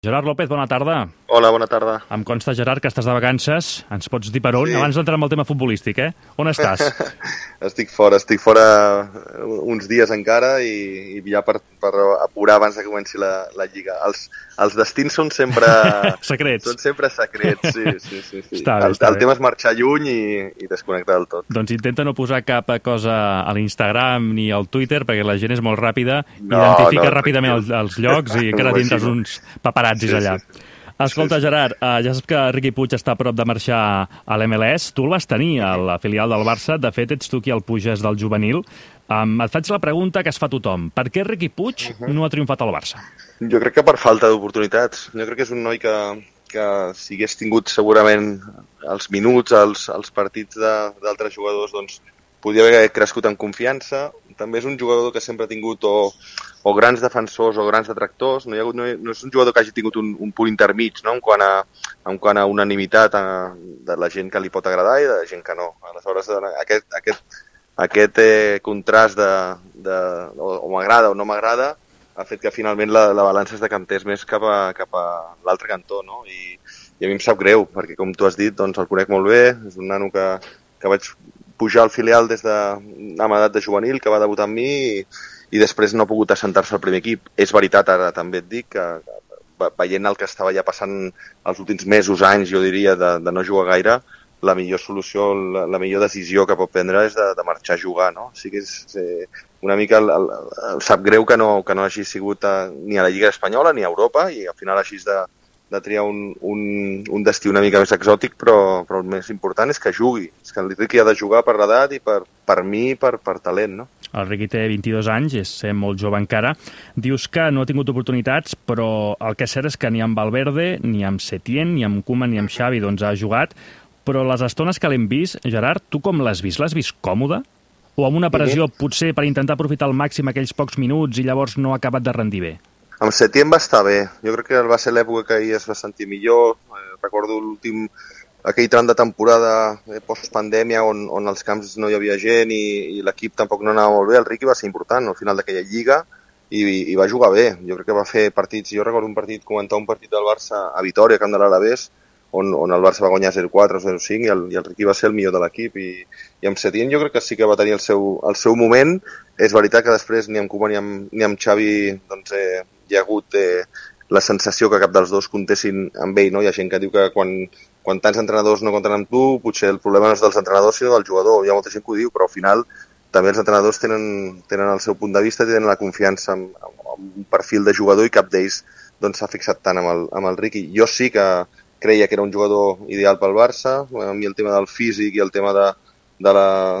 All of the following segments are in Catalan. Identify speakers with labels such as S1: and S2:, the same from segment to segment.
S1: Gerard López, bona tarda.
S2: Hola, bona tarda.
S1: Em consta, Gerard, que estàs de vacances. Ens pots dir per on?
S2: Sí.
S1: Abans d'entrar en el tema futbolístic, On estàs?
S2: Estic fora uns dies encara i ja per apurar abans que comenci la Lliga. Els destins són sempre...
S1: Secrets.
S2: Són sempre secrets, sí.
S1: Està bé.
S2: El tema és marxar lluny i desconnectar del tot.
S1: Doncs intenta no posar cap cosa a l'Instagram ni al Twitter, perquè la gent és molt ràpida, identifica ràpidament els llocs i encara tindràs uns paparazzis allà. Escolta, Gerard, ja saps que Riqui Puig està a prop de marxar a l'MLS. Tu el vas tenir a la filial del Barça. De fet, ets tu qui el puges del juvenil. Et faig la pregunta que es fa tothom. Per què Riqui Puig no ha triomfat al Barça?
S2: Jo crec que per falta d'oportunitats. Jo crec que és un noi que si hagués tingut segurament els minuts, els partits d'altres jugadors, doncs podia haver crescut en confiança. També és un jugador que sempre ha tingut o grans defensors o grans detractors. No és un jugador que hagi tingut un punt intermig, no? en quant a unanimitat de la gent que li pot agradar i de la gent que no. Aleshores, aquest contrast o m'agrada o no m'agrada ha fet que finalment la balança es decantés més cap a l'altre cantó, no? I a mi em sap greu, perquè com tu has dit, doncs el conec molt bé, és un nano que vaig pujar al filial des amb edat de juvenil, que va debutar amb mi i després no ha pogut assentar-se al primer equip. És veritat, ara també et dic, que veient el que estava ja passant els últims mesos, anys, jo diria, de no jugar gaire, la millor solució, la millor decisió que pot prendre és de marxar a jugar, no? O sigui, és una mica sap greu que no hagi sigut ni a la Lliga Espanyola ni a Europa i al final hagis de triar un destí una mica més exòtic, però el més important és que jugui. És que el Riqui ha de jugar per l'edat i per mi i per talent, no?
S1: El Riqui té 22 anys, és molt jove encara. Dius que no ha tingut oportunitats, però el que és cert és que ni amb Valverde, ni amb Setién, ni amb Koeman, ni amb Xavi doncs ha jugat. Però les estones que l'hem vist, Gerard, tu com l'has vist? L'has vist còmode? O amb una pressió potser per intentar aprofitar al màxim aquells pocs minuts i llavors no ha acabat de rendir bé?
S2: Amb Setién va estar bé. Jo crec que va ser l'època que ell es va sentir millor. Recordo aquell tram de temporada post-pandèmia on als camps no hi havia gent i l'equip tampoc no anava molt bé. El Riqui va ser important al final d'aquella lliga i va jugar bé. Jo crec que va fer partits... Jo recordo comentar un partit del Barça a Vitòria, camp de l'Alavés, on el Barça va guanyar 0-4 o 0-5 i el Riqui va ser el millor de l'equip i amb Setién jo crec que sí que va tenir el seu moment. És veritat que després ni amb Koeman ni amb Xavi doncs, hi ha hagut la sensació que cap dels dos comptessin amb ell, no? Hi ha gent que diu que quan tants entrenadors no compten amb tu, potser el problema no és dels entrenadors sinó del jugador. Hi ha molta gent que ho diu, però al final també els entrenadors tenen el seu punt de vista, tenen la confiança en un perfil de jugador i cap d'ells doncs, s'ha fixat tant amb el Riqui. Jo sí que creia que era un jugador ideal pel Barça, a mi el tema del físic i el tema de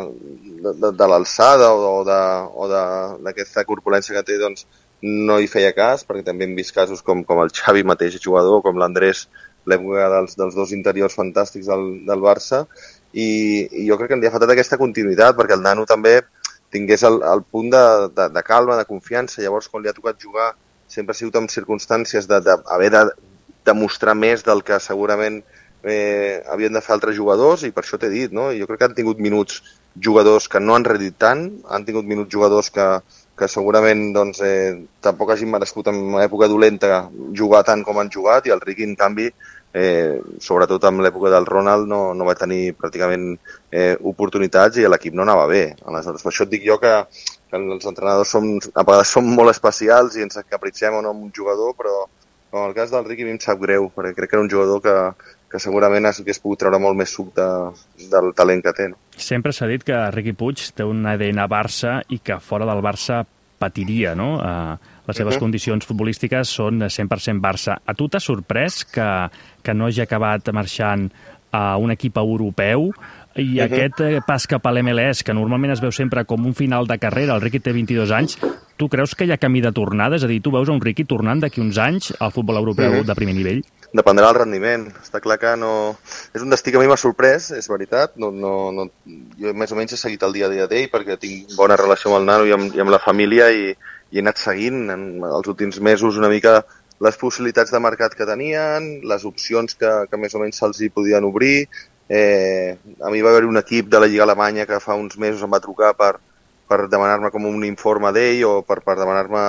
S2: l'alçada o d'aquesta corpulència que té, doncs no hi feia cas, perquè també hem vist casos com el Xavi mateix jugador, com l'Andrés, l'època dels dos interiors fantàstics del Barça, i jo crec que li ha faltat aquesta continuïtat, perquè el nano també tingués el punt de calma, de confiança. Llavors, quan li ha tocat jugar, sempre ha sigut en circumstàncies d'haver de demostrar més del que segurament havien de fer altres jugadors, i per això t'he dit, no? Jo crec que han tingut minuts jugadors que no han rendit tant, han tingut minuts jugadors que segurament doncs, tampoc hagin merescut en una època dolenta jugar tant com han jugat, i el Riqui, en canvi, sobretot en l'època del Ronald, no va tenir pràcticament oportunitats i l'equip no anava bé. Aleshores, per això et dic jo que els entrenadors a vegades som molt especials i ens capritxem o no amb un jugador, però en el cas del Riqui a mi em sap greu, perquè crec que era un jugador que segurament hagués pogut treure molt més suc del talent que té. No?
S1: Sempre s'ha dit que Riqui Puig té un ADN Barça i que fora del Barça patiria, no? Les seves condicions futbolístiques són 100% Barça. A tu t'ha sorprès que no hagi acabat marxant a un equip europeu i aquest pas cap a l'MLS, que normalment es veu sempre com un final de carrera, el Riqui té 22 anys, tu creus que hi ha camí de tornada? És a dir, tu veus un Riqui tornant d'aquí uns anys al futbol europeu de primer nivell?
S2: Dependrà del rendiment. Està clar que no... És un destí que a mi m'ha sorprès, és veritat. Jo més o menys he seguit el dia a dia d'ell perquè tinc bona relació amb el nano i amb la família i he anat seguint en els últims mesos una mica les possibilitats de mercat que tenien, les opcions que més o menys se'ls hi podien obrir. A mi va haver un equip de la Lliga Alemanya que fa uns mesos em va trucar per demanar-me com un informe d'ell o per demanar-me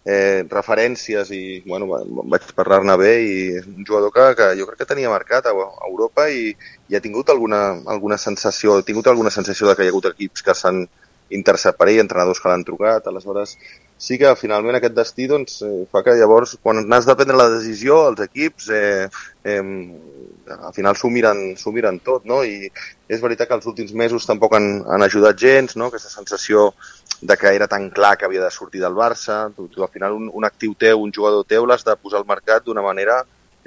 S2: referències i bueno, vaig parlar-ne bé i és un jugador que jo crec que tenia marcat a Europa i ha tingut alguna sensació, de que hi ha hagut equips que s'han interessat per ell, entrenadors que l'han trucat, aleshores sí que finalment aquest destí doncs, fa que llavors quan n'has de prendre la decisió els equips al final s'ho miren tot, no? I és veritat que els últims mesos tampoc han ajudat gens, no? Aquesta sensació de que era tan clar que havia de sortir del Barça, tu al final un actiu teu, un jugador teu l'has de posar al mercat d'una manera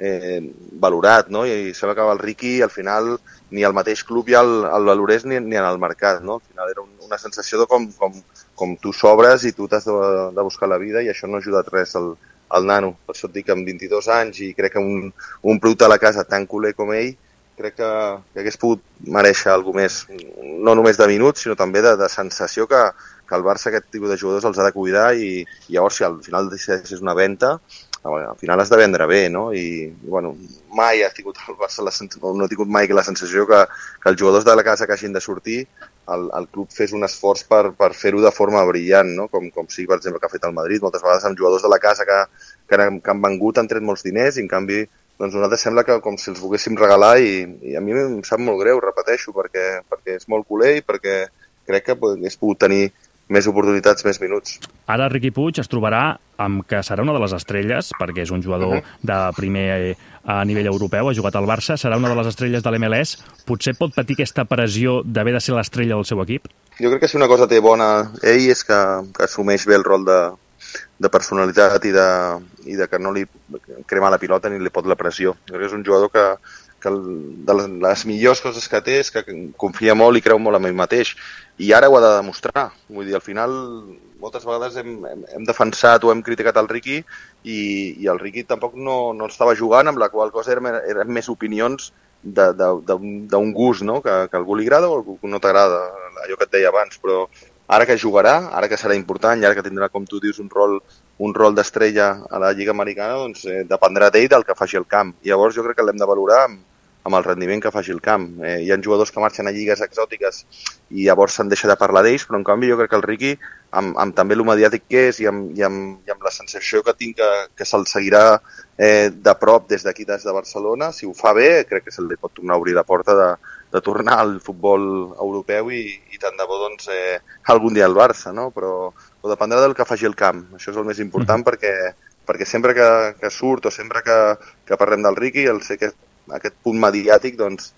S2: valorat, no? I sembla que el Riqui al final ni el mateix club ja el valorés ni en el mercat, no? Al final era una sensació de com tu sobres i tu t'has de buscar la vida i això no ha ajudat res al nano. Per això et dic que amb 22 anys i crec que un producte a la casa tan culer com ell crec que hagués pogut mereixer alguna més, no només de minuts, sinó també de sensació que el Barça aquest tipus de jugadors els ha de cuidar i llavors si al final decideixes una venda al final has de vendre bé, no? I bueno, mai ha tingut el Barça no ha tingut mai la sensació que els jugadors de la casa que hagin de sortir el club fes un esforç per fer-ho de forma brillant, no? Com sí, per exemple, que ha fet el Madrid, moltes vegades amb jugadors de la casa que han vengut, han tret molts diners i en canvi doncs a nosaltres sembla que com si els volguéssim regalar i a mi em sap molt greu, repeteixo, perquè és molt culer i perquè crec que hagués pogut tenir més oportunitats, més minuts.
S1: Ara Riqui Puig es trobarà amb que serà una de les estrelles, perquè és un jugador de primer a nivell europeu, ha jugat al Barça, serà una de les estrelles de l'MLS. Potser pot patir aquesta pressió d'haver de ser l'estrella del seu equip?
S2: Jo crec que si una cosa té bona ell és que assumeix bé el rol de personalitat i de que no li crema la pilota ni li pot la pressió. Jo crec que és un jugador que de les millors coses que té és que confia molt i creu molt en ell mateix i ara ho ha de demostrar, vull dir, al final moltes vegades hem defensat o hem criticat el Riqui i el Riqui tampoc no estava jugant, amb la qual cosa eren més opinions d'un gust, no? Que a algú li agrada o a algú no t'agrada, allò que et deia abans, però ara que jugarà, ara que serà important i ara que tindrà, com tu dius, un rol d'estrella a la Lliga Americana, doncs dependrà d'ell del que faci el camp. I llavors jo crec que l'hem de valorar amb el rendiment que faci el camp. Hi ha jugadors que marxen a lligues exòtiques i llavors se'n deixa de parlar d'ells, però en canvi jo crec que el Riqui, amb també lo mediàtic que és i amb la sensació que tinc que se'l seguirà de prop des d'aquí, des de Barcelona, si ho fa bé, crec que se li pot tornar a obrir la porta de tornar al futbol europeu i tant de bo doncs, algun dia al Barça, no? Però dependrà del que faci el camp. Això és el més important perquè sempre que surt o sempre que parlem del Riqui, sé que aquest punt mediàtic doncs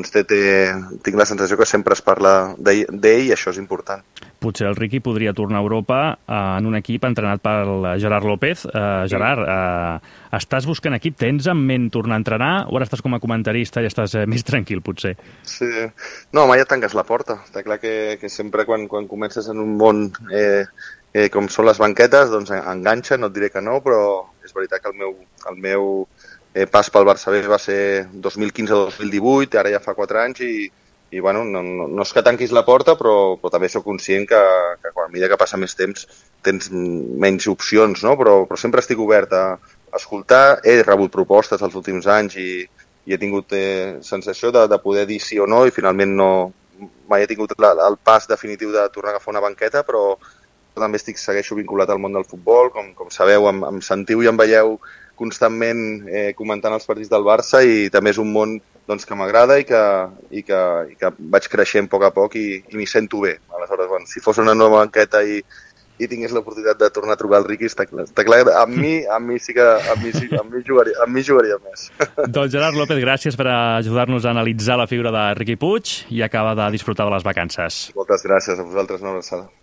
S2: tinc la sensació que sempre es parla d'ell i això és important.
S1: Potser el Riqui podria tornar a Europa en un equip entrenat pel Gerard López. Gerard, estàs buscant equip? Tens en ment tornar a entrenar o ara estàs com a comentarista i estàs més tranquil, potser?
S2: Sí. No, mai et tanques la porta. Està clar que sempre quan comences en un món com són les banquetes, doncs enganxa, no et diré que no, però és veritat que el meu pas pel Barça B va ser 2015-2018, ara ja fa 4 anys i bueno, no és que tanquis la porta, però també sóc conscient que quan a mesura que passa més temps tens menys opcions, no? Però sempre estic obert a escoltar. He rebut propostes els últims anys i he tingut sensació de poder dir sí o no i finalment mai he tingut el pas definitiu de tornar a agafar una banqueta, però també segueixo vinculat al món del futbol, com sabeu, em sentiu i em veieu constantment comentant els partits del Barça i també és un món doncs, que m'agrada i que vaig creixent a poc i m'hi sento bé. Aleshores, bueno, si fos una nova banqueta i tingués l'oportunitat de tornar a trucar al Riqui, està clar, amb mi jugaria més.
S1: Doncs Gerard López, gràcies per ajudar-nos a analitzar la figura de Riqui Puig i acaba de disfrutar de les vacances.
S2: Moltes gràcies a vosaltres, una abraçada.